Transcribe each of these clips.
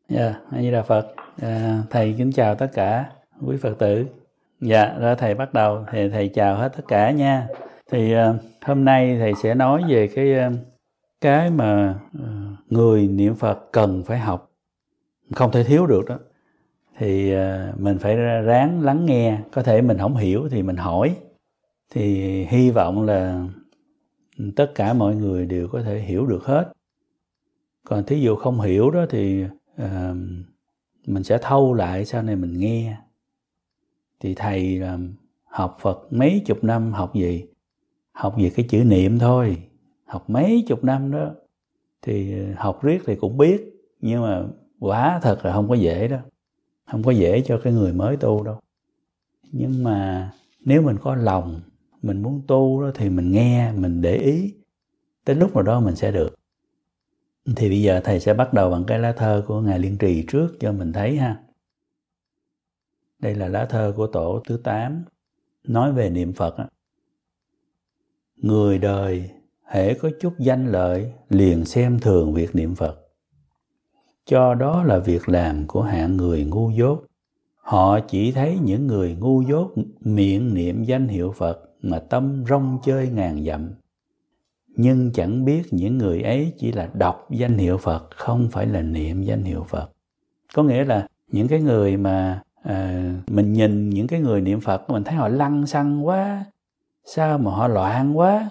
Dạ, A Di Đà Phật. Thầy kính chào tất cả quý Phật tử. Dạ, rồi thầy bắt đầu thì thầy chào hết tất cả nha. Thì hôm nay thầy sẽ nói về cái mà người niệm Phật cần phải học, không thể thiếu được đó. Thì mình phải ráng lắng nghe, có thể mình không hiểu thì mình hỏi. Thì hy vọng là tất cả mọi người đều có thể hiểu được hết. Còn thí dụ không hiểu đó thì mình sẽ thâu lại sau này mình nghe. Thì thầy học Phật mấy chục năm, học gì? Học về cái chữ niệm thôi. Học mấy chục năm đó. Thì học riết thì cũng biết. Nhưng mà quả thật là không có dễ đó. Không có dễ cho cái người mới tu đâu. Nhưng mà nếu mình có lòng, mình muốn tu đó thì mình nghe, mình để ý. Tới lúc nào đó mình sẽ được. Thì bây giờ thầy sẽ bắt đầu bằng cái lá thơ của Ngài Liên Trì trước cho mình thấy ha. Đây là lá thơ của tổ thứ 8, nói về niệm Phật. Người đời hễ có chút danh lợi liền xem thường việc niệm Phật, cho đó là việc làm của hạng người ngu dốt. Họ chỉ thấy những người ngu dốt miệng niệm danh hiệu Phật mà tâm rong chơi ngàn dặm, nhưng chẳng biết những người ấy chỉ là đọc danh hiệu Phật, không phải là niệm danh hiệu Phật. Có nghĩa là những cái người mà mình nhìn những cái người niệm Phật, mình thấy họ lăng xăng quá, sao mà họ loạn quá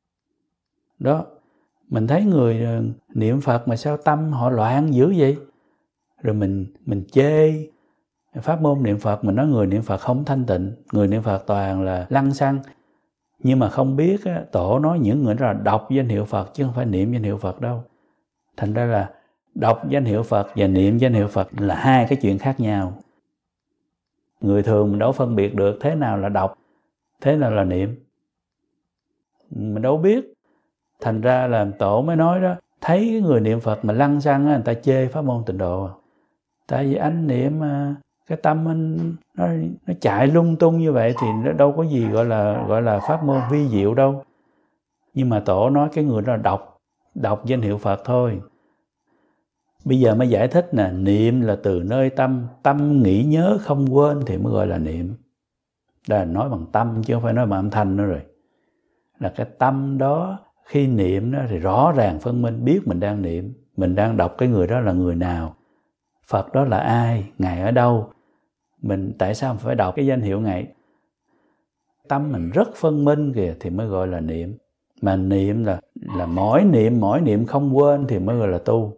đó. Mình thấy người niệm Phật mà sao tâm họ loạn dữ vậy. Rồi mình chê pháp môn niệm Phật, mình nói người niệm Phật không thanh tịnh, người niệm Phật toàn là lăng xăng. Nhưng mà không biết tổ nói những người đó là đọc danh hiệu Phật chứ không phải niệm danh hiệu Phật đâu. Thành ra là đọc danh hiệu Phật và niệm danh hiệu Phật là hai cái chuyện khác nhau. Người thường mình đâu phân biệt được thế nào là đọc, thế nào là niệm. Mình đâu biết. Thành ra là tổ mới nói đó, thấy cái người niệm Phật mà lăng xăng người ta chê pháp môn tịnh độ. Tại vì anh niệm cái tâm anh nó chạy lung tung như vậy thì nó đâu có gì gọi là pháp môn vi diệu đâu. Nhưng mà tổ nói cái người đó là đọc danh hiệu Phật thôi. Bây giờ mới giải thích nè, niệm là từ nơi tâm nghĩ nhớ không quên thì mới gọi là niệm. Đây là nói bằng tâm chứ không phải nói bằng âm thanh nữa rồi. Là cái tâm đó khi niệm đó thì rõ ràng phân minh biết mình đang niệm, mình đang đọc cái người đó là người nào, Phật đó là ai, Ngài ở đâu, mình tại sao phải đọc cái danh hiệu Ngài. Tâm mình rất phân minh kìa thì mới gọi là niệm. Mà niệm là mỗi niệm không quên thì mới gọi là tu.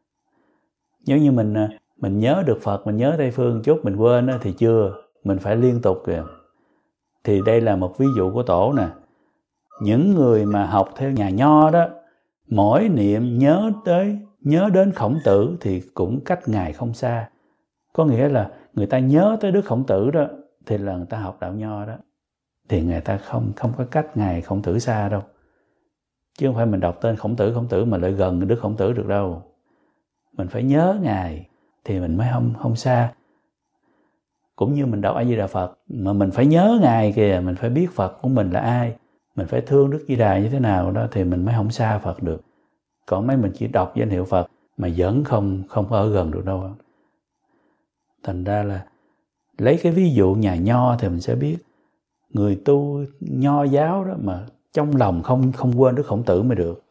Nếu như mình nhớ được Phật, mình nhớ Tây Phương chút mình quên đó, thì chưa, mình phải liên tục kìa. Thì đây là một ví dụ của tổ nè. Những người mà học theo nhà Nho đó, mỗi niệm nhớ đến Khổng Tử thì cũng cách Ngài không xa. Có nghĩa là người ta nhớ tới Đức Khổng Tử đó thì là người ta học đạo Nho đó. Thì người ta không có cách Ngài Khổng Tử xa đâu. Chứ không phải mình đọc tên Khổng Tử mà lại gần Đức Khổng Tử được đâu. Mình phải nhớ Ngài thì mình mới không xa. Cũng như mình đọc A Di Đà Phật mà mình phải nhớ Ngài kìa, mình phải biết Phật của mình là ai, mình phải thương Đức Di Đà như thế nào đó thì mình mới không xa Phật được. Còn mấy mình chỉ đọc danh hiệu Phật mà vẫn không ở gần được đâu. Thành ra là lấy cái ví dụ nhà Nho thì mình sẽ biết người tu Nho giáo đó mà trong lòng không quên Đức Khổng Tử mới được.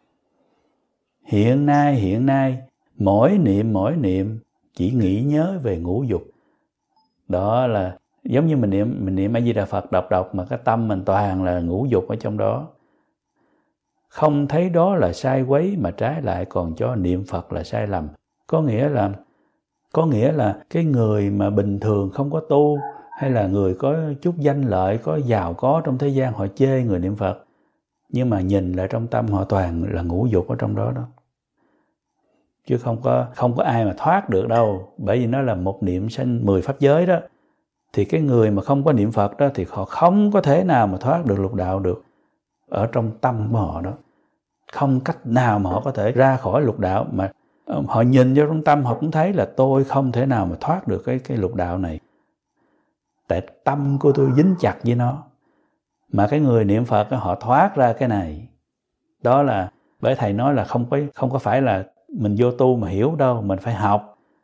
Hiện nay mỗi niệm chỉ nghĩ nhớ về ngũ dục. Đó là giống như mình niệm A Di Đà Phật đọc mà cái tâm mình toàn là ngũ dục ở trong đó. Không thấy đó là sai quấy mà trái lại còn cho niệm Phật là sai lầm. Có nghĩa là cái người mà bình thường không có tu hay là người có chút danh lợi, có giàu có trong thế gian họ chê người niệm Phật. Nhưng mà nhìn lại trong tâm họ toàn là ngũ dục ở trong đó đó. Chứ không có ai mà thoát được đâu. Bởi vì nó là một niệm sanh 10 pháp giới đó. Thì cái người mà không có niệm Phật đó thì họ không có thể nào mà thoát được lục đạo được. Ở trong tâm của họ đó. Không cách nào mà họ có thể ra khỏi lục đạo. Mà họ nhìn vô trong tâm họ cũng thấy là tôi không thể nào mà thoát được cái lục đạo này. Tại tâm của tôi dính chặt với nó. Mà cái người niệm Phật họ thoát ra cái này. Đó là bởi thầy nói là không có phải là mình vô tu mà hiểu đâu, mình phải học.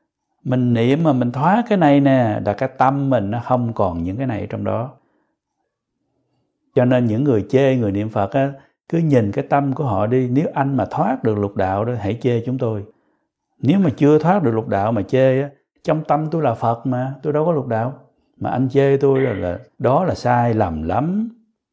Mình niệm mà mình thoát cái này nè, là cái tâm mình nó không còn những cái này ở trong đó. Cho nên những người chê người niệm Phật á, cứ nhìn cái tâm của họ đi. Nếu anh mà thoát được lục đạo đó, hãy chê chúng tôi. Nếu mà chưa thoát được lục đạo mà chê á, trong tâm tôi là Phật mà, tôi đâu có lục đạo. Mà anh chê tôi là đó là sai lầm lắm.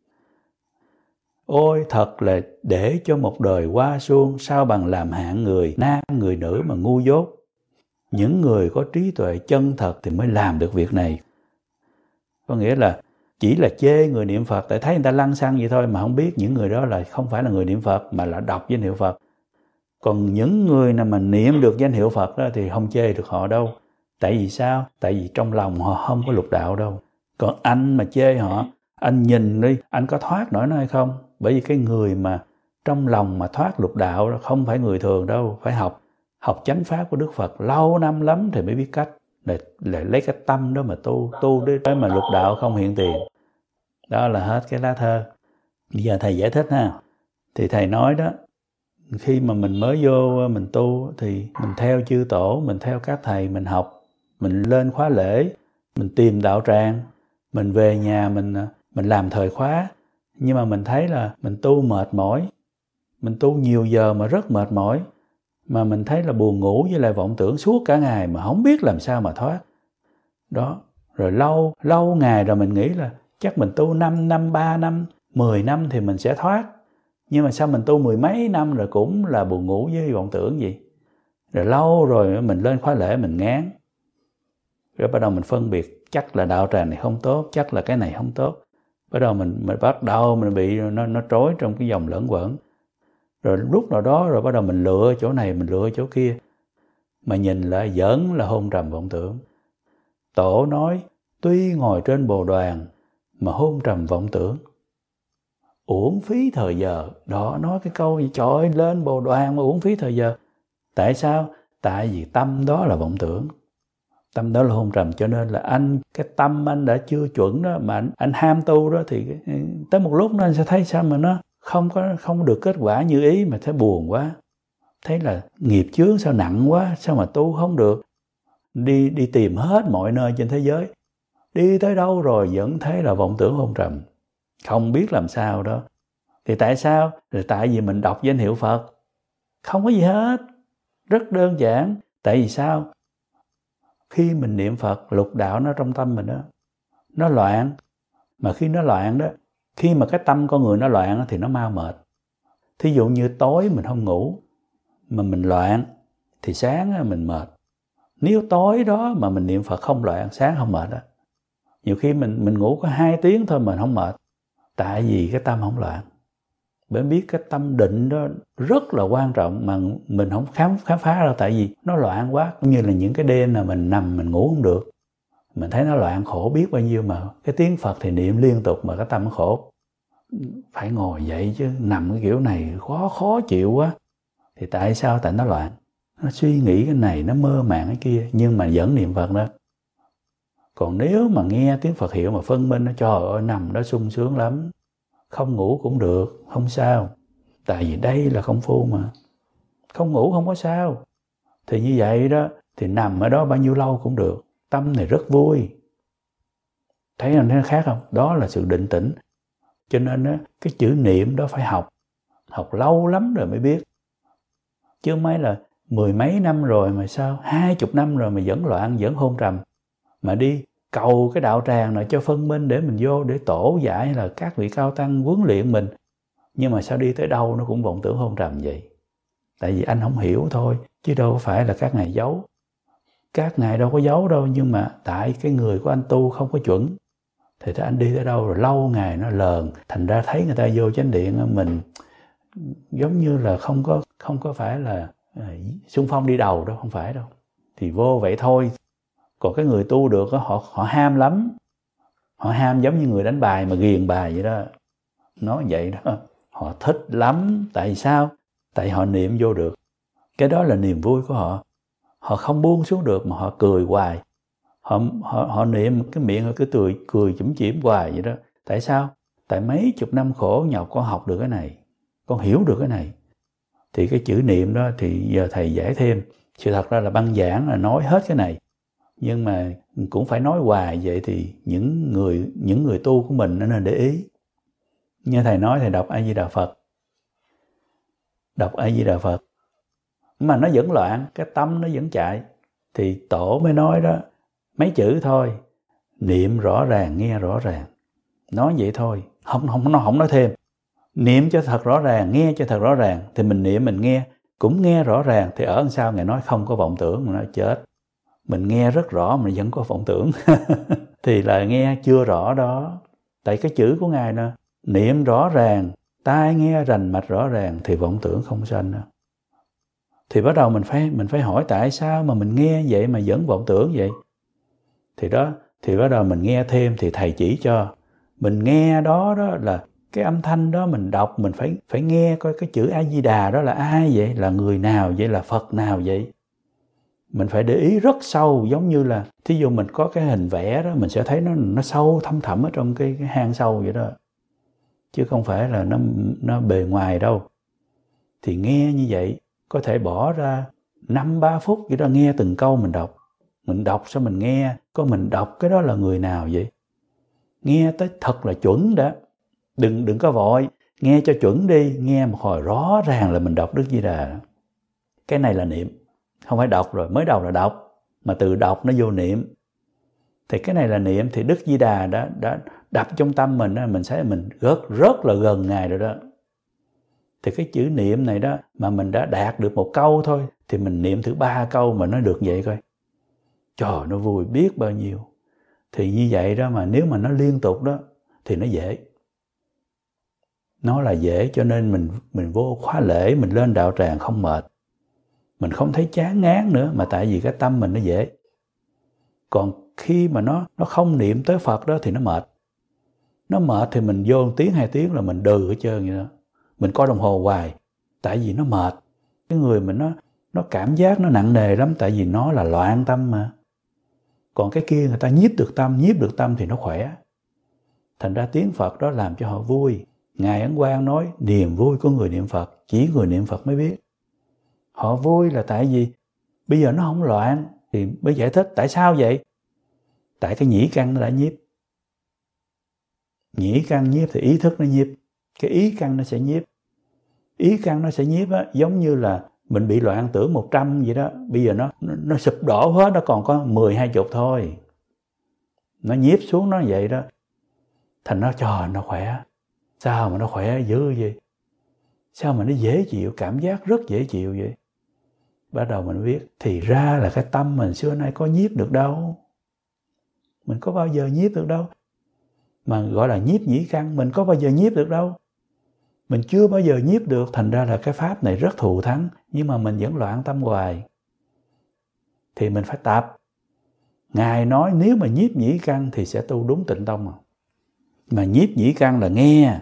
Ôi thật là để cho một đời qua suông, sao bằng làm hạng người nam người nữ mà ngu dốt. Những người có trí tuệ chân thật thì mới làm được việc này. Có nghĩa là chỉ là chê người niệm Phật, tại thấy người ta lăng xăng vậy thôi, mà không biết những người đó là không phải là người niệm Phật mà là đọc danh hiệu Phật. Còn những người nào mà niệm được danh hiệu Phật đó thì không chê được họ đâu. Tại vì sao? Tại vì trong lòng họ không có lục đạo đâu. Còn anh mà chê họ, anh nhìn đi, anh có thoát nổi nó hay không? Bởi vì cái người mà trong lòng mà thoát lục đạo không phải người thường đâu, phải học chánh pháp của Đức Phật lâu năm lắm thì mới biết cách. Để lấy cái tâm đó mà tu để mà lục đạo không hiện tiền. Đó là hết cái lá thơ. Bây giờ thầy giải thích ha. Thì thầy nói đó, khi mà mình mới vô mình tu thì mình theo chư tổ, mình theo các thầy, mình học, mình lên khóa lễ, mình tìm đạo tràng, mình về nhà mình làm thời khóa. Nhưng mà mình thấy là mình tu mệt mỏi, mình tu nhiều giờ mà rất mệt mỏi, mà mình thấy là buồn ngủ với lại vọng tưởng suốt cả ngày mà không biết làm sao mà thoát. Đó, rồi lâu ngày rồi mình nghĩ là chắc mình tu 5 năm, 3 năm, 10 năm thì mình sẽ thoát. Nhưng mà sao mình tu mười mấy năm rồi cũng là buồn ngủ với vọng tưởng gì. Rồi lâu rồi mình lên khóa lễ mình ngán. Rồi bắt đầu mình phân biệt, chắc là đạo tràng này không tốt, chắc là cái này không tốt. Bắt đầu mình bắt đầu mình bị nó trối trong cái dòng lẫn quẩn. Rồi lúc nào đó rồi bắt đầu mình lựa chỗ này, mình lựa chỗ kia. Mà nhìn lại vẫn là hôn trầm vọng tưởng. Tổ nói, tuy ngồi trên bồ đoàn mà hôn trầm vọng tưởng, uổng phí thời giờ. Đó, nói cái câu gì trời ơi, lên bồ đoàn mà uổng phí thời giờ. Tại sao? Tại vì tâm đó là vọng tưởng, tâm đó là hôn trầm. Cho nên là cái tâm anh đã chưa chuẩn đó, mà anh ham tu đó, thì tới một lúc nó anh sẽ thấy sao mà nó không được kết quả như ý, mà thấy buồn quá, thấy là nghiệp chướng sao nặng quá, sao mà tu không được. Đi tìm hết mọi nơi trên thế giới, đi tới đâu rồi vẫn thấy là vọng tưởng hôn trầm, không biết làm sao đó. Thì tại sao? Là tại vì mình đọc danh hiệu Phật, không có gì hết, rất đơn giản. Tại vì sao? Khi mình niệm Phật, lục đạo nó trong tâm mình đó, nó loạn. Mà khi nó loạn đó, khi mà cái tâm con người nó loạn thì nó mau mệt. Thí dụ như tối mình không ngủ mà mình loạn thì sáng mình mệt. Nếu tối đó mà mình niệm Phật không loạn, sáng không mệt đó. Nhiều khi mình ngủ có 2 tiếng thôi mình không mệt, tại vì cái tâm không loạn. Bởi biết cái tâm định đó rất là quan trọng mà mình không khám phá đâu, tại vì nó loạn quá. Cũng như là những cái đêm là mình nằm mình ngủ không được, mình thấy nó loạn khổ biết bao nhiêu, mà cái tiếng Phật thì niệm liên tục mà cái tâm nó khổ. Phải ngồi dậy chứ nằm cái kiểu này khó chịu quá. Thì tại sao? Tại nó loạn, nó suy nghĩ cái này, nó mơ màng cái kia, nhưng mà vẫn niệm Phật đó. Còn nếu mà nghe tiếng Phật hiệu mà phân minh, nó trời ơi nằm đó sung sướng lắm, không ngủ cũng được, không sao. Tại vì đây là công phu mà, không ngủ không có sao. Thì như vậy đó, thì nằm ở đó bao nhiêu lâu cũng được, tâm này rất vui. Thấy nó khác không? Đó là sự định tĩnh. Cho nên đó, cái chữ niệm đó phải học lâu lắm rồi mới biết. Chứ mấy là 10 mấy năm rồi mà sao 20 năm rồi mà vẫn loạn, vẫn hôn trầm. Mà đi cầu cái đạo tràng này cho phân minh để mình vô, để tổ giải hay là các vị cao tăng huấn luyện mình. Nhưng mà sao đi tới đâu nó cũng vọng tưởng hôn trầm vậy? Tại vì anh không hiểu thôi, chứ đâu phải là các ngài giấu. Các ngài đâu có giấu đâu, nhưng mà tại cái người của anh tu không có chuẩn. Thì anh đi tới đâu rồi lâu ngày nó lờn, thành ra thấy người ta vô chánh điện mình giống như là không có phải là xung phong đi đầu đâu, không phải đâu. Thì vô vậy thôi. Còn cái người tu được họ ham lắm. Họ ham giống như người đánh bài mà ghiền bài vậy đó. Nói vậy đó. Họ thích lắm. Tại sao? Tại họ niệm vô được. Cái đó là niềm vui của họ. Họ không buông xuống được mà họ cười hoài. Họ niệm cái miệng cứ cười chủm chỉm hoài vậy đó. Tại sao? Tại mấy chục năm khổ nhọc con học được cái này, con hiểu được cái này. Thì cái chữ niệm đó thì giờ thầy giải thêm. Sự thật ra là băng giảng là nói hết cái này, nhưng mà cũng phải nói hoài, vậy thì những người tu của mình nên để ý. Như thầy nói, thầy đọc A Di Đà Phật, đọc A Di Đà Phật mà nó vẫn loạn, cái tâm nó vẫn chạy, thì tổ mới nói đó, mấy chữ thôi, niệm rõ ràng, nghe rõ ràng, nói vậy thôi, không nói thêm. Niệm cho thật rõ ràng, nghe cho thật rõ ràng, thì mình niệm mình nghe cũng nghe rõ ràng. Thì ở sau Ngài nói không có vọng tưởng, mình nói chết, mình nghe rất rõ mà vẫn có vọng tưởng thì là nghe chưa rõ đó. Tại cái chữ của Ngài nè, niệm rõ ràng, tai nghe rành mạch rõ ràng thì vọng tưởng không sanh đâu. Thì bắt đầu mình phải hỏi tại sao mà mình nghe vậy mà vẫn vọng tưởng vậy. Thì bắt đầu mình nghe thêm, thì thầy chỉ cho mình nghe đó là cái âm thanh đó mình đọc, mình phải nghe coi cái chữ A Di Đà đó là ai vậy, là người nào vậy, là Phật nào vậy. Mình phải để ý rất sâu, giống như là thí dụ mình có cái hình vẽ đó, mình sẽ thấy nó sâu thâm thẳm ở trong cái hang sâu vậy đó, chứ không phải là nó bề ngoài đâu. Thì nghe như vậy có thể bỏ ra 5-3 phút vậy đó, nghe từng câu mình đọc sao mình nghe, có mình đọc cái đó là người nào vậy, nghe tới thật là chuẩn đã, đừng có vội, nghe cho chuẩn đi, nghe một hồi rõ ràng là mình đọc Đức Di Đà. Cái này là niệm, không phải đọc rồi, mới đầu là đọc, mà từ đọc nó vô niệm. Thì cái này là niệm, thì Đức Di Đà đã đập trong tâm mình đó, mình thấy mình rất là gần Ngài rồi đó. Thì cái chữ niệm này đó, mà mình đã đạt được 1 câu thôi, thì mình niệm thử 3 câu mà nó được vậy coi. Trời, nó vui biết bao nhiêu. Thì như vậy đó, mà nếu mà nó liên tục đó, thì nó dễ. Nó là dễ, cho nên mình vô khóa lễ, mình lên đạo tràng không mệt. Mình không thấy chán ngán nữa, mà tại vì cái tâm mình nó dễ. Còn khi mà nó không niệm tới Phật đó thì nó mệt. Nó mệt thì mình vô 1 tiếng 2 tiếng là mình đừ hết trơn vậy đó. Mình coi đồng hồ hoài, tại vì nó mệt. Cái người mình nó cảm giác nó nặng nề lắm, tại vì nó là loạn tâm mà. Còn cái kia người ta nhiếp được tâm thì nó khỏe. Thành ra tiếng Phật đó làm cho họ vui. Ngài Ấn Quang nói niềm vui của người niệm Phật, chỉ người niệm Phật mới biết. Họ vui là tại vì bây giờ nó không loạn, thì mới giải thích tại sao vậy. Tại cái nhĩ căn nó đã nhiếp. Nhĩ căn nhiếp thì ý thức nó nhiếp. Cái ý căn nó sẽ nhiếp. Ý căn nó sẽ nhiếp á, giống như là mình bị loạn tưởng 100 vậy đó. Bây giờ nó sụp đổ hết, nó còn có 10-20 thôi. Nó nhiếp xuống nó vậy đó. Thành nó trời, nó khỏe. Sao mà nó khỏe dữ vậy? Sao mà nó dễ chịu, cảm giác rất dễ chịu vậy? Bắt đầu mình biết, thì ra là cái tâm mình xưa nay có nhiếp được đâu. Mình có bao giờ nhiếp được đâu. Mà gọi là nhiếp nhĩ căn, mình có bao giờ nhiếp được đâu. Mình chưa bao giờ nhiếp được, thành ra là cái pháp này rất thù thắng, nhưng mà mình vẫn loạn tâm hoài. Thì mình phải tập. Ngài nói nếu mà nhiếp nhĩ căn thì sẽ tu đúng Tịnh Tông. Mà nhiếp nhĩ căn là nghe.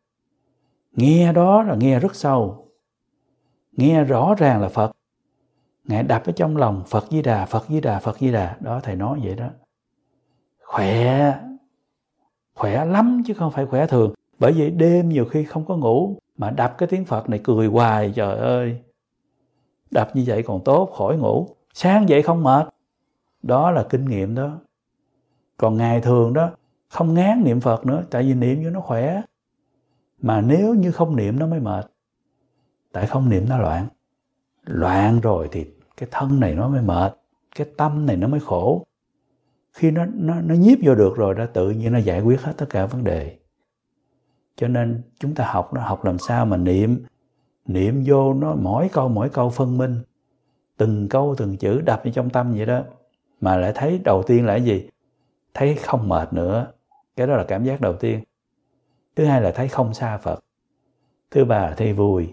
Nghe đó là nghe rất sâu. Nghe rõ ràng là Phật. Ngài đập ở trong lòng Phật Di Đà, Phật Di Đà, Phật Di Đà. Đó thầy nói vậy đó. Khỏe. Khỏe lắm chứ không phải khỏe thường. Bởi vậy đêm nhiều khi không có ngủ mà đập cái tiếng Phật này cười hoài, trời ơi. Đập như vậy còn tốt, khỏi ngủ. Sáng dậy không mệt. Đó là kinh nghiệm đó. Còn ngày thường đó, không ngán niệm Phật nữa, tại vì niệm cho nó khỏe. Mà nếu như không niệm nó mới mệt. Tại không niệm nó loạn. Loạn rồi thì cái thân này nó mới mệt, cái tâm này nó mới khổ. Khi nó nhiếp vô được rồi đó, tự nhiên nó giải quyết hết tất cả vấn đề. Cho nên chúng ta học làm sao mà niệm vô nó mỗi câu phân minh, từng câu từng chữ đập vào trong tâm vậy đó. Mà lại thấy đầu tiên là cái gì? Thấy không mệt nữa. Cái đó là cảm giác đầu tiên. Thứ hai là thấy không xa Phật. Thứ ba là thấy vui.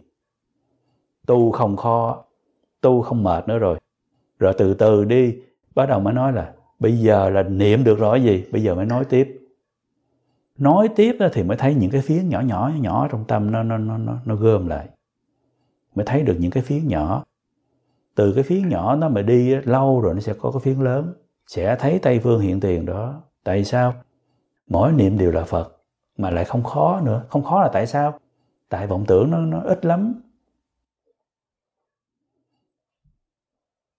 Tu không khó, tu không mệt nữa rồi. Rồi từ từ đi, bắt đầu mới nói là bây giờ là niệm được rồi gì? Bây giờ mới nói tiếp. Nói tiếp đó thì mới thấy những cái phiến nhỏ trong tâm nó gom lại. Mới thấy được những cái phiến nhỏ. Từ cái phiến nhỏ nó mà đi lâu rồi nó sẽ có cái phiến lớn. Sẽ thấy Tây Phương hiện tiền đó. Tại sao? Mỗi niệm đều là Phật. Mà lại không khó nữa. Không khó là tại sao? Tại vọng tưởng nó ít lắm.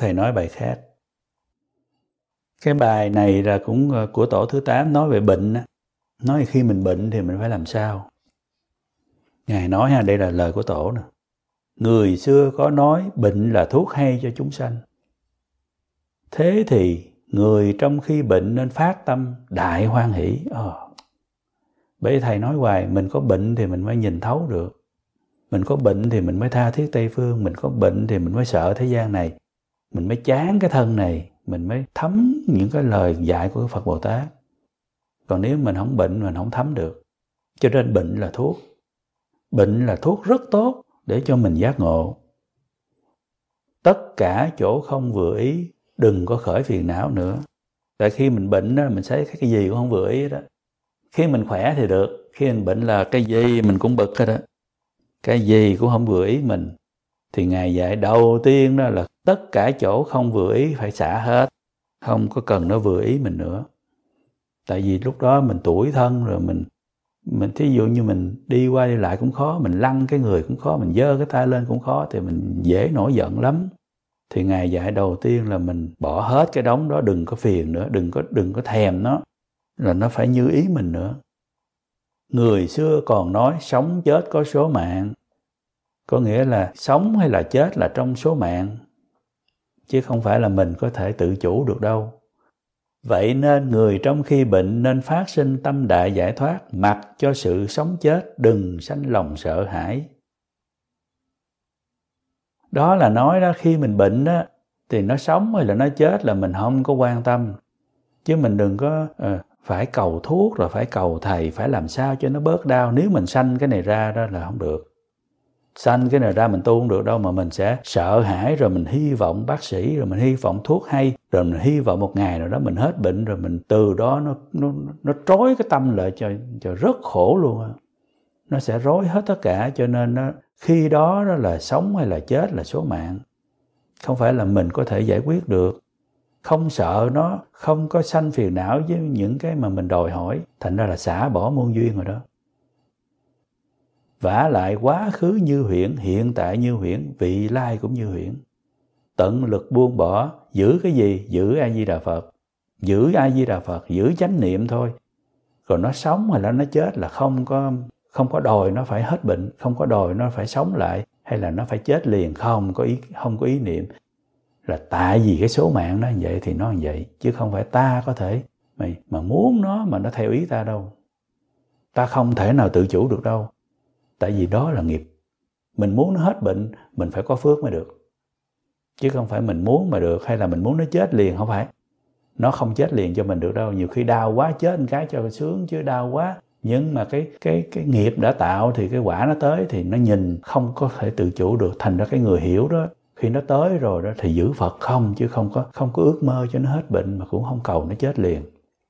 thầy nói bài khác. Cái bài này là cũng của tổ thứ 8 nói về bệnh. Nói khi mình bệnh thì mình phải làm sao. Ngài nói ha, đây là lời của tổ nè. Người xưa có nói bệnh là thuốc hay cho chúng sanh. Thế thì người trong khi bệnh nên phát tâm đại hoan hỷ. Bởi thầy nói hoài, mình có bệnh thì mình mới nhìn thấu được. Mình có bệnh thì mình mới tha thiết Tây Phương. Mình có bệnh thì mình mới sợ thế gian này. Mình mới chán cái thân này. Mình mới thấm những cái lời dạy của Phật Bồ Tát. Còn nếu mình không bệnh, mình không thấm được. Cho nên bệnh là thuốc. Bệnh là thuốc rất tốt để cho mình giác ngộ. Tất cả chỗ không vừa ý, đừng có khởi phiền não nữa. Tại khi mình bệnh đó, mình thấy cái gì cũng không vừa ý đó. Khi mình khỏe thì được. Khi mình bệnh là cái gì mình cũng bực hết đó. Cái gì cũng không vừa ý mình. Thì Ngài dạy đầu tiên đó là tất cả chỗ không vừa ý phải xả hết. Không có cần nó vừa ý mình nữa. Tại vì lúc đó mình tủi thân rồi mình thí dụ như mình đi qua đi lại cũng khó, mình lăn cái người cũng khó, mình giơ cái tay lên cũng khó, thì mình dễ nổi giận lắm. Thì Ngài dạy đầu tiên là mình bỏ hết cái đống đó, đừng có phiền nữa, đừng có thèm nó, là nó phải như ý mình nữa. Người xưa còn nói sống chết có số mạng, có nghĩa là sống hay là chết là trong số mạng, chứ không phải là mình có thể tự chủ được đâu. Vậy nên người trong khi bệnh nên phát sinh tâm đại giải thoát, mặc cho sự sống chết, đừng sanh lòng sợ hãi. Đó là nói đó, khi mình bệnh đó, thì nó sống hay là nó chết là mình không có quan tâm. Chứ mình đừng có phải cầu thuốc rồi phải cầu thầy, phải làm sao cho nó bớt đau. Nếu mình sanh cái này ra đó là không được. Sanh cái này ra mình tu không được đâu, mà mình sẽ sợ hãi, rồi mình hy vọng bác sĩ, rồi mình hy vọng thuốc hay, rồi mình hy vọng một ngày nào đó mình hết bệnh, rồi mình từ đó nó trói cái tâm lại cho rất khổ luôn. Nó sẽ rối hết tất cả, cho nên khi đó là sống hay là chết là số mạng. Không phải là mình có thể giải quyết được. Không sợ nó, không có sanh phiền não với những cái mà mình đòi hỏi, thành ra là xả bỏ muôn duyên rồi đó. Vả lại quá khứ như huyễn, hiện tại như huyễn, vị lai cũng như huyễn. Tận lực buông bỏ, giữ cái gì? Giữ A Di Đà Phật. Giữ A Di Đà Phật, giữ chánh niệm thôi. Còn nó sống hay là nó chết là không có đòi nó phải hết bệnh, không có đòi nó phải sống lại, hay là nó phải chết liền, không có ý niệm. Là tại vì cái số mạng nó như vậy thì nó như vậy, chứ không phải ta có thể mà muốn nó mà nó theo ý ta đâu. Ta không thể nào tự chủ được đâu. Tại vì đó là nghiệp. Mình muốn nó hết bệnh, mình phải có phước mới được. Chứ không phải mình muốn mà được, hay là mình muốn nó chết liền, không phải. Nó không chết liền cho mình được đâu. Nhiều khi đau quá chết một cái cho sướng, chứ đau quá. Nhưng mà cái nghiệp đã tạo thì cái quả nó tới thì nó nhìn không có thể tự chủ được. Thành ra cái người hiểu đó, khi nó tới rồi đó thì giữ Phật không, chứ không có ước mơ cho nó hết bệnh, mà cũng không cầu nó chết liền.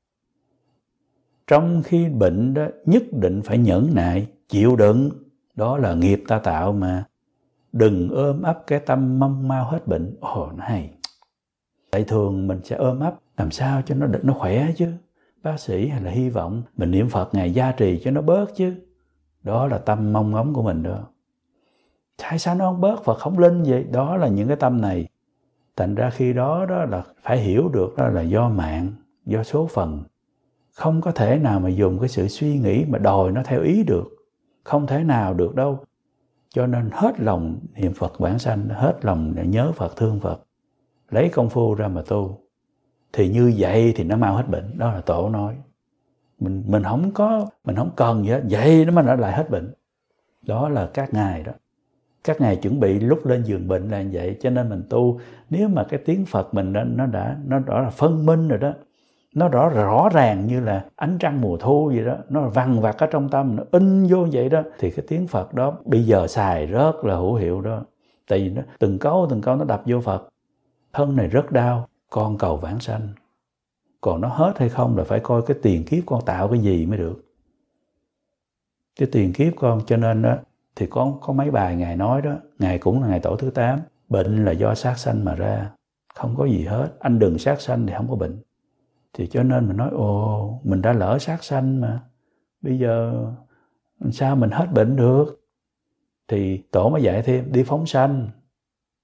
Trong khi bệnh đó nhất định phải nhẫn nại, chịu đựng, đó là nghiệp ta tạo mà. Đừng ôm ấp cái tâm mong mau hết bệnh. Nó hay. Tại thường mình sẽ ôm ấp làm sao cho nó khỏe chứ. Bác sĩ hay là hy vọng mình niệm Phật Ngài gia trì cho nó bớt chứ. Đó là tâm mong ngóng của mình đó. Tại sao nó không bớt, Phật không linh vậy? Đó là những cái tâm này. Thành ra khi đó là phải hiểu được đó là do mạng, do số phận. Không có thể nào mà dùng cái sự suy nghĩ mà đòi nó theo ý được. Không thể nào được đâu. Cho nên hết lòng niệm Phật vãng sanh, hết lòng nhớ Phật, thương Phật. Lấy công phu ra mà tu. Thì như vậy thì nó mau hết bệnh. Đó là tổ nói. Mình không cần vậy, vậy nó mà lại hết bệnh. Đó là các ngài đó. Các ngài chuẩn bị lúc lên giường bệnh là như vậy. Cho nên mình tu, nếu mà cái tiếng Phật mình nó đã là phân minh rồi đó. Nó rõ ràng như là ánh trăng mùa thu vậy đó. Nó vằn vặt ở trong tâm, nó in vô vậy đó. Thì cái tiếng Phật đó bây giờ xài rất là hữu hiệu đó. Tại vì nó từng câu nó đập vô Phật. Thân này rất đau, con cầu vãng sanh. Còn nó hết hay không là phải coi cái tiền kiếp con tạo cái gì mới được. Cái tiền kiếp con, cho nên đó thì có mấy bài Ngài nói đó. Ngài cũng là Ngài tổ thứ 8. Bệnh là do sát sanh mà ra. Không có gì hết. Anh đừng sát sanh thì không có bệnh. Thì cho nên mình nói mình đã lỡ sát sanh mà. Bây giờ sao mình hết bệnh được? Thì tổ mới dạy thêm đi phóng sanh.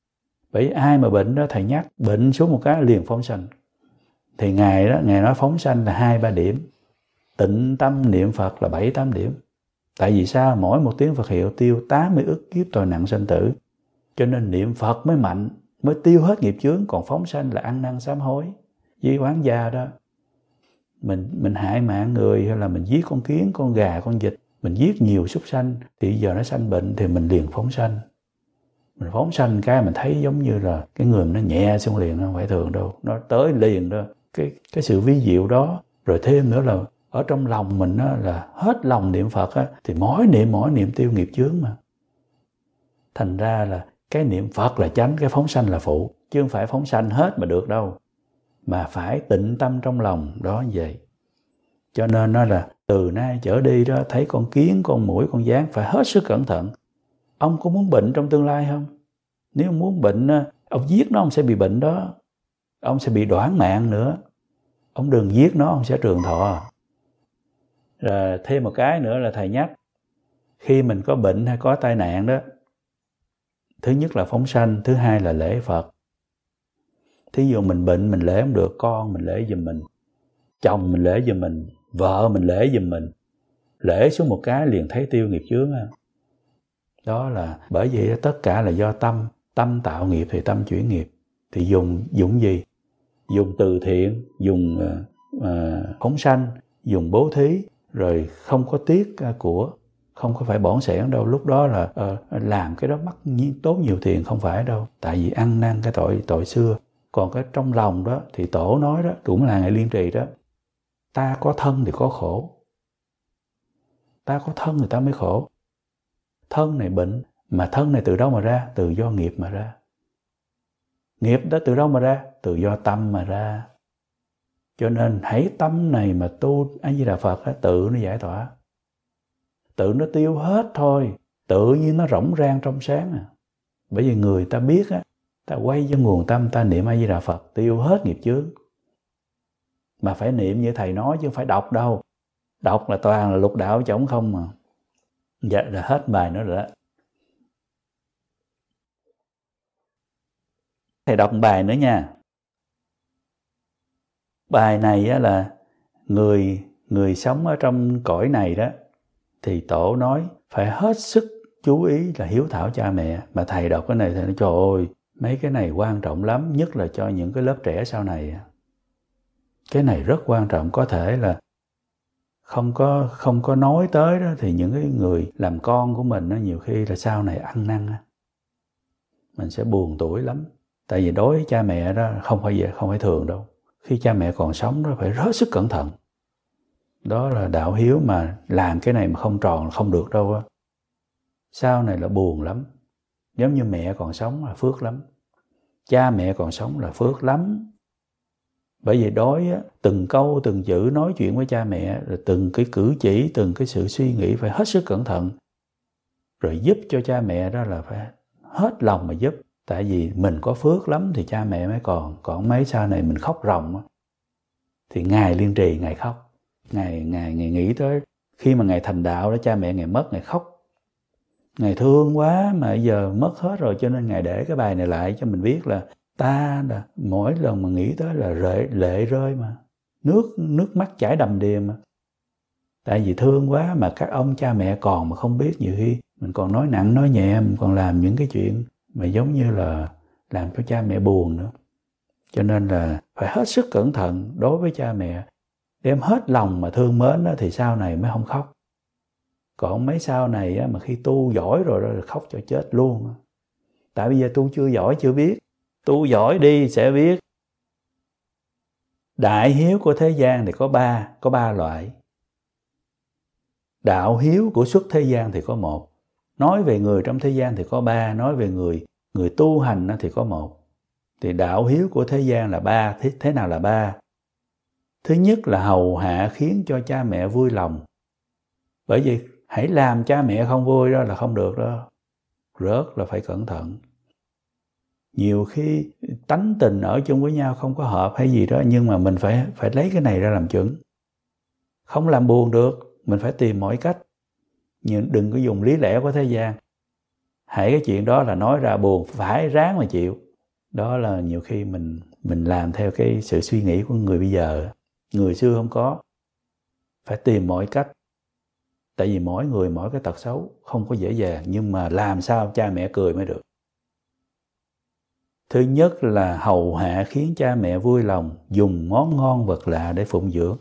Bởi ai mà bệnh đó thầy nhắc, bệnh xuống một cái liền phóng sanh. Thì Ngài nói phóng sanh là 2-3 điểm, tịnh tâm niệm Phật là 7-8 điểm. Tại vì sao? Mỗi một tiếng Phật hiệu tiêu 80 ức kiếp tội nặng sanh tử. Cho nên niệm Phật mới mạnh, mới tiêu hết nghiệp chướng. Còn phóng sanh là ăn năn sám hối, với oán gia đó. Mình hại mạng người, hay là mình giết con kiến, con gà, con vịt, mình giết nhiều súc sanh, thì giờ nó sanh bệnh thì mình liền phóng sanh. Mình phóng sanh cái mình thấy giống như là cái người nó nhẹ xuống liền, nó không phải thường đâu, nó tới liền đó. Cái sự vi diệu đó. Rồi thêm nữa là ở trong lòng mình đó, là hết lòng niệm Phật á, thì mỗi niệm tiêu nghiệp chướng mà. Thành ra là cái niệm Phật là chánh, cái phóng sanh là phụ, chứ không phải phóng sanh hết mà được đâu, mà phải tịnh tâm trong lòng đó vậy. Cho nên nó là từ nay trở đi đó, thấy con kiến, con muỗi, con gián phải hết sức cẩn thận. Ông có muốn bệnh trong tương lai không? Nếu ông muốn bệnh, ông giết nó, ông sẽ bị bệnh đó. Ông sẽ bị đoản mạng nữa. Ông đừng giết nó, ông sẽ trường thọ. Rồi thêm một cái nữa là thầy nhắc, khi mình có bệnh hay có tai nạn đó, thứ nhất là phóng sanh, thứ hai là lễ Phật. Thí dụ mình bệnh mình lễ không được, con mình lễ giùm mình, chồng mình lễ giùm mình, vợ mình lễ giùm mình. Lễ xuống một cái liền thấy tiêu nghiệp chướng. Đó là bởi vậy tất cả là do tâm tạo nghiệp thì tâm chuyển nghiệp. Thì dùng gì? Dùng từ thiện, dùng phóng sanh, dùng bố thí, rồi không có tiếc của, không có phải bỏn sẻn đâu. Lúc đó là làm cái đó mắc tốn nhiều tiền, không phải đâu. Tại vì ăn năn cái tội xưa. Còn cái trong lòng đó thì Tổ nói đó, cũng là Ngài Liên Trì đó, ta có thân thì có khổ. Ta có thân thì ta mới khổ. Thân này bệnh, mà thân này từ đâu mà ra? Từ do nghiệp mà ra. Nghiệp đó từ đâu mà ra? Từ do tâm mà ra. Cho nên hãy tâm này mà tu A Di Đà Phật á, tự nó giải tỏa, tự nó tiêu hết thôi, tự nhiên nó rỗng rang trong sáng à. Bởi vì người ta biết á, ta quay cho nguồn tâm, ta niệm A Di Đà Phật tiêu hết nghiệp chướng. Mà phải niệm như thầy nói chứ không phải đọc đâu. Đọc là toàn là lục đạo trống không mà. Dạ là hết bài nữa rồi đó. Thầy đọc bài nữa nha. Bài này á là người sống ở trong cõi này đó, thì Tổ nói phải hết sức chú ý là hiếu thảo cha mẹ. Mà thầy đọc cái này thầy nói trời ơi, mấy cái này quan trọng lắm, nhất là cho những cái lớp trẻ sau này. Cái này rất quan trọng, có thể là không có nói tới đó, thì những cái người làm con của mình đó, nhiều khi là sau này ăn năn mình sẽ buồn tủi lắm. Tại vì đối với cha mẹ đó không phải thường đâu. Khi cha mẹ còn sống đó phải rất sức cẩn thận. Đó là đạo hiếu, mà làm cái này mà không tròn là không được đâu á. Sau này là buồn lắm. Giống như mẹ còn sống là phước lắm, cha mẹ còn sống là phước lắm. Bởi vì đối á, từng câu từng chữ nói chuyện với cha mẹ, rồi từng cái cử chỉ, từng cái sự suy nghĩ phải hết sức cẩn thận. Rồi giúp cho cha mẹ đó là phải hết lòng mà giúp. Tại vì mình có phước lắm thì cha mẹ mới còn mấy sau này mình khóc ròng á. Thì Ngài Liên Trì Ngài khóc. Ngài nghĩ tới khi mà Ngài thành đạo đó, cha mẹ Ngài mất, Ngài khóc. Ngài thương quá mà giờ mất hết rồi, cho nên Ngài để cái bài này lại cho mình biết là ta là mỗi lần mà nghĩ tới là lệ rơi mà. Nước mắt chảy đầm đìa mà. Tại vì thương quá mà các ông cha mẹ còn mà không biết, nhiều khi mình còn nói nặng nói nhẹ, mình còn làm những cái chuyện mà giống như là làm cho cha mẹ buồn nữa. Cho nên là phải hết sức cẩn thận đối với cha mẹ. Đem hết lòng mà thương mến đó, thì sau này mới không khóc. Còn mấy sau này á, mà khi tu giỏi rồi đó, khóc cho chết luôn. Tại bây giờ tu chưa giỏi chưa biết. Tu giỏi đi sẽ biết. Đại hiếu của thế gian thì có ba loại. Đạo hiếu của xuất thế gian thì có một. Nói về người trong thế gian thì có ba. Nói về người tu hành thì có một. Thì đạo hiếu của thế gian là ba. Thế nào là ba? Thứ nhất là hầu hạ khiến cho cha mẹ vui lòng. Bởi vì hãy làm cha mẹ không vui đó là không được đó. Rất là phải cẩn thận. Nhiều khi tánh tình ở chung với nhau không có hợp hay gì đó, nhưng mà mình phải lấy cái này ra làm chuẩn. Không làm buồn được, mình phải tìm mọi cách. Nhưng đừng có dùng lý lẽ của thế gian. Hãy cái chuyện đó là nói ra buồn, phải ráng mà chịu. Đó là nhiều khi mình làm theo cái sự suy nghĩ của người bây giờ. Người xưa không có. Phải tìm mọi cách. Tại vì mỗi người mỗi cái tật xấu, không có dễ dàng. Nhưng mà làm sao cha mẹ cười mới được. Thứ nhất là hầu hạ khiến cha mẹ vui lòng, dùng món ngon vật lạ để phụng dưỡng.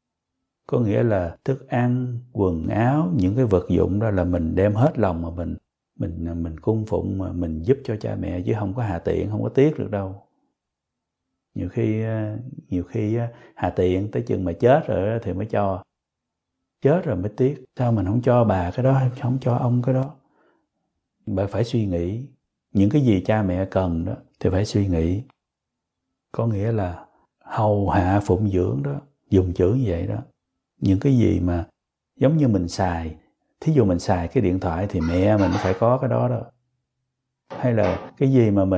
Có nghĩa là thức ăn, quần áo, những cái vật dụng đó là mình đem hết lòng mà mình cung phụng, mà mình giúp cho cha mẹ, chứ không có hạ tiện, không có tiếc được đâu. Nhiều khi hạ tiện tới chừng mà chết rồi thì mới cho. Chết rồi mới tiếc, sao mình không cho bà cái đó, không cho ông cái đó. Bạn phải suy nghĩ, những cái gì cha mẹ cần đó thì phải suy nghĩ. Có nghĩa là hầu hạ phụng dưỡng đó, dùng chữ như vậy đó. Những cái gì mà giống như mình xài, thí dụ mình xài cái điện thoại thì mẹ mình phải có cái đó đó. Hay là cái gì mà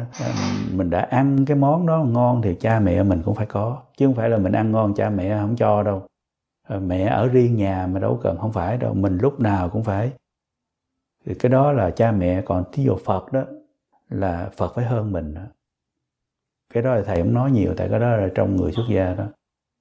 mình đã ăn cái món đó ngon thì cha mẹ mình cũng phải có. Chứ không phải là mình ăn ngon cha mẹ không cho đâu. Mẹ ở riêng nhà mà đâu cần, không phải đâu, mình lúc nào cũng phải. Thì cái đó là cha mẹ. Còn thí dụ Phật đó, là Phật phải hơn mình đó. Cái đó là thầy không nói nhiều, tại cái đó là trong người xuất gia đó.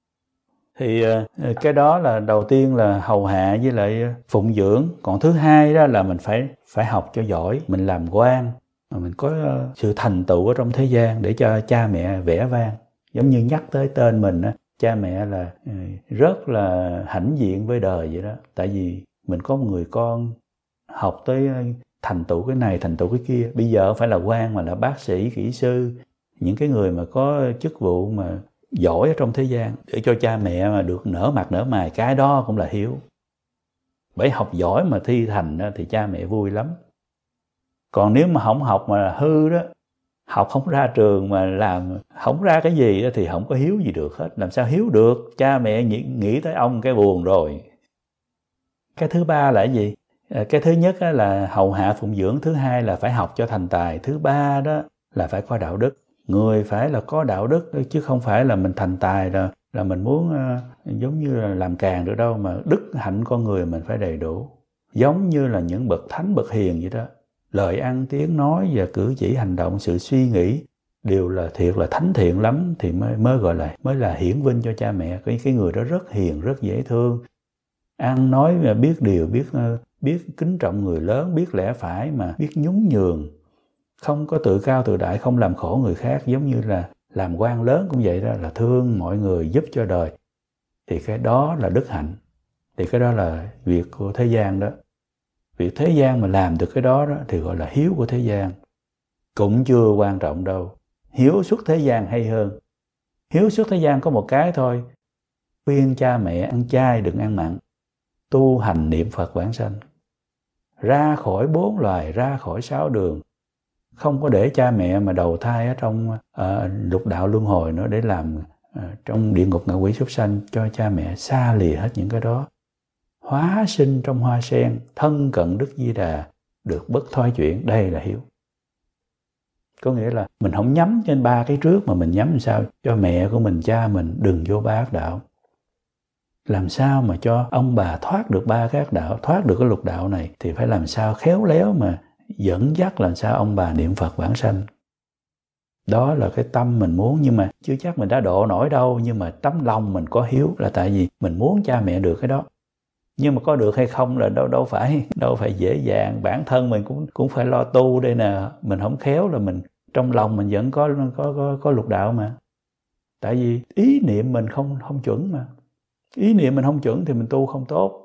Thì cái đó là đầu tiên là hầu hạ với lại phụng dưỡng. Còn thứ hai đó là mình phải học cho giỏi, mình làm quan, mà mình có sự thành tựu ở trong thế gian để cho cha mẹ vẻ vang. Giống như nhắc tới tên mình đó, cha mẹ là rất là hãnh diện với đời vậy đó. Tại vì mình có một người con học tới thành tựu cái này, thành tựu cái kia. Bây giờ không phải là quan mà là bác sĩ, kỹ sư, những cái người mà có chức vụ mà giỏi ở trong thế gian, để cho cha mẹ mà được nở mặt nở mày, cái đó cũng là hiếu. Bởi học giỏi mà thi thành đó, thì cha mẹ vui lắm. Còn nếu mà không học mà hư đó, học không ra trường mà làm không ra cái gì đó, thì không có hiếu gì được hết. Làm sao hiếu được? Cha mẹ nghĩ tới ông cái buồn rồi. Cái thứ ba là cái gì? Cái thứ nhất là hầu hạ phụng dưỡng, thứ hai là phải học cho thành tài, thứ ba đó là phải có đạo đức. Người phải là có đạo đức, chứ không phải là mình thành tài là mình muốn giống như là làm càng được đâu. Mà đức hạnh con người mình phải đầy đủ. Giống như là những bậc thánh, bậc hiền vậy đó. Lời ăn, tiếng nói và cử chỉ hành động, sự suy nghĩ đều là thiệt là thánh thiện lắm, thì mới gọi là mới là hiển vinh cho cha mẹ. Cái người đó rất hiền, rất dễ thương. Ăn nói mà biết điều, biết kính trọng người lớn, biết lẽ phải mà biết nhún nhường. Không có tự cao tự đại, không làm khổ người khác. Giống như là làm quan lớn cũng vậy đó, là thương mọi người, giúp cho đời. Thì cái đó là đức hạnh. Thì cái đó là việc của thế gian đó. Việc thế gian mà làm được cái đó thì gọi là hiếu của thế gian. Cũng chưa quan trọng đâu. Hiếu xuất thế gian hay hơn. Hiếu xuất thế gian có một cái thôi. Khuyên cha mẹ ăn chay đừng ăn mặn. Tu hành niệm Phật vãng sanh. Ra khỏi 4 loài, ra khỏi 6 đường. Không có để cha mẹ mà đầu thai ở trong lục đạo luân hồi nữa, để làm trong địa ngục ngạ quỷ súc sanh, cho cha mẹ xa lìa hết những cái đó. Hóa sinh trong hoa sen, thân cận Đức Di Đà, được bất thoái chuyển. Đây là hiếu. Có nghĩa là mình không nhắm trên 3 cái trước, mà mình nhắm làm sao cho mẹ của mình, cha mình đừng vô 3 ác đạo. Làm sao mà cho ông bà thoát được 3 cái ác đạo, thoát được cái lục đạo này, thì phải làm sao khéo léo mà dẫn dắt làm sao ông bà niệm Phật vãng sanh. Đó là cái tâm mình muốn, nhưng mà chưa chắc mình đã độ nổi đâu. Nhưng mà tấm lòng mình có hiếu, là tại vì mình muốn cha mẹ được cái đó. Nhưng mà có được hay không là đâu phải dễ dàng. Bản thân mình cũng phải lo tu đây nè. Mình không khéo là mình trong lòng mình vẫn có lục đạo mà. Tại vì ý niệm mình không chuẩn mà. Ý niệm mình không chuẩn thì mình tu không tốt.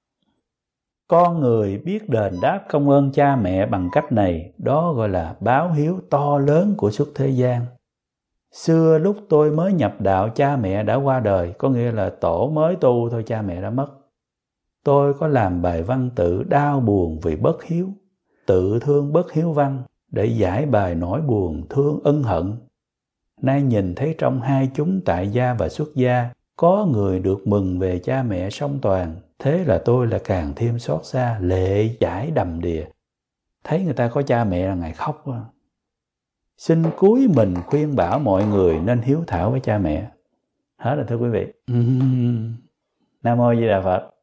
Con người biết đền đáp công ơn cha mẹ bằng cách này, đó gọi là báo hiếu to lớn của xuất thế gian. Xưa lúc tôi mới nhập đạo, cha mẹ đã qua đời, có nghĩa là tổ mới tu thôi cha mẹ đã mất. Tôi có làm bài văn tự đau buồn vì bất hiếu, tự thương bất hiếu văn, để giải bài nỗi buồn thương ân hận. Nay nhìn thấy trong hai chúng tại gia và xuất gia, có người được mừng về cha mẹ song toàn, thế là tôi là càng thêm xót xa, lệ chảy đầm đìa. Thấy người ta có cha mẹ là ngài khóc quá. Xin cúi mình khuyên bảo mọi người nên hiếu thảo với cha mẹ. Hết rồi thưa quý vị. Nam mô Di Đà Phật.